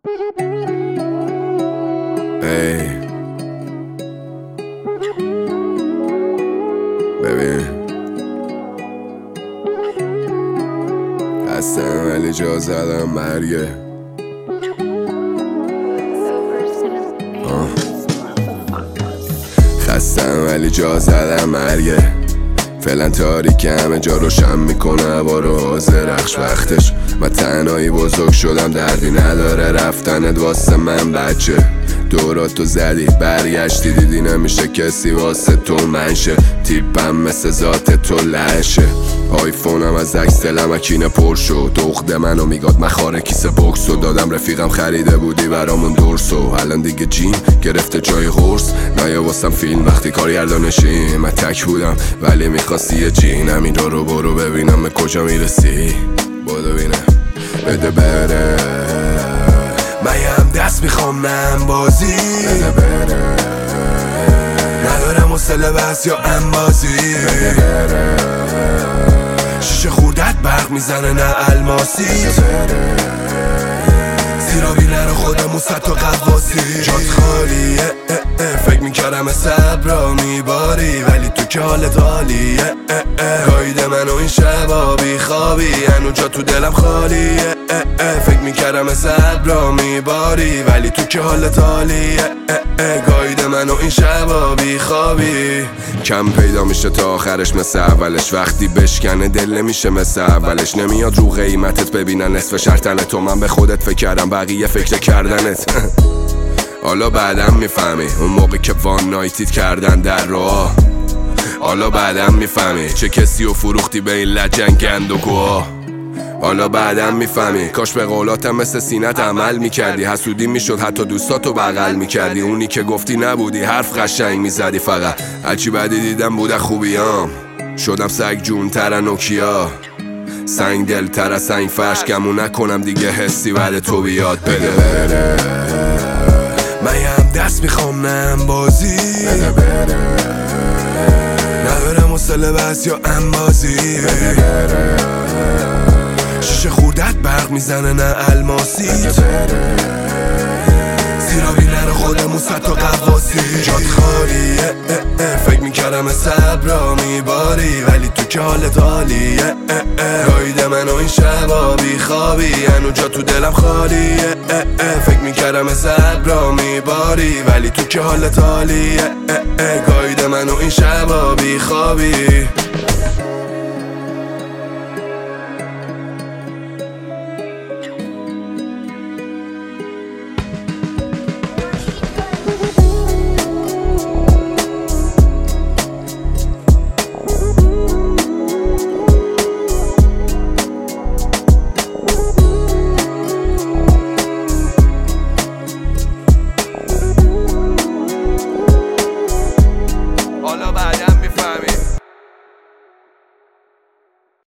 ای ببین خستم ولی جا زدم مرگه. خستم ولی جا زدم مرگه. فعلا تاریک همه جا روشن میکنه هوا رو حاضر رخش وقتش. من تنهایی بزرگ شدم دردی نداره رفتنت واسه من بچه. دوراتو زدی برگشتی دیدی نمیشه کسی واسه تو منشه. تیپم مثل ذات تو لشه. آیفونم از عکس دلمکینه پر شد. دخده منو میگاد مخاره کیسه بوکسو دادم رفیقم خریده بودی برامون درسو. الان دیگه جیم گرفته جای غرص. نیا واسم فیلم وقتی کارگردانشی. من تک بودم ولی میخواستی یه جین. همین رو برو ببینم به کجا میرسی. بودو بینم بده بره. من هم دست میخوام نم بازی. بده بره. ندارم حوصله بس یا انبازی. بده بره. شیشه خوردت برق میزنه نه الماسی. زیرابی نرو خودمون ست و قواسی. جات خالیه فکر میکردم صبرا میباری ولی تو که حالت عالیه. گایده منو این شبا بی خوابی هنو جا تو دلم خالیه. فکر میکردم صبرا میباری ولی تو که حالت عالیه. گایده منو این شبا بی خوابی. کم پیدا میشه تا آخرش مثل اولش. وقتی بشکنه دل نمیشه مثل اولش. نمیاد رو قیمتت ببینن نصف شرطنه تو. من به خودت فکر کردم بقیه فکر کردنت. حالا بعدم میفهمی اون موقع که وان نایتیت کردن در راه. حالا بعدم میفهمی چه کسی و فروختی به این لجنگ گندگوها. حالا بعدم میفهمی کاش به قولاتم مثل سینت عمل میکردی. حسودی میشد حتی دوستاتو بغل میکردی. اونی که گفتی نبودی حرف قشنگ میزدی. فقط هرچی بعدی دیدم بوده خوبیام. شدم سگ جون تر نوکیا. سنگ دل تر از سنگ فرش گمون نکنم دیگه حسی بعد تو بیاد. بده بره. من هم دست میخوام نم بازی. بده بره. ندارم حوصله بس یا انبازی. بده بره. شیشه خوردت برق میزنه نه الماسی. بده بره. زیرابی نرو خودمون ست و قواسی. جات خالیه فکر میکردم صبرا میباری ولی تو که حالت عالیه. گایده منو این شبا بی خوابی هنو جا تو دلم خالیه. فکر میکردم صبرا میباری ولی تو که حالت عالیه. گایده منو این شبا بی خوابی.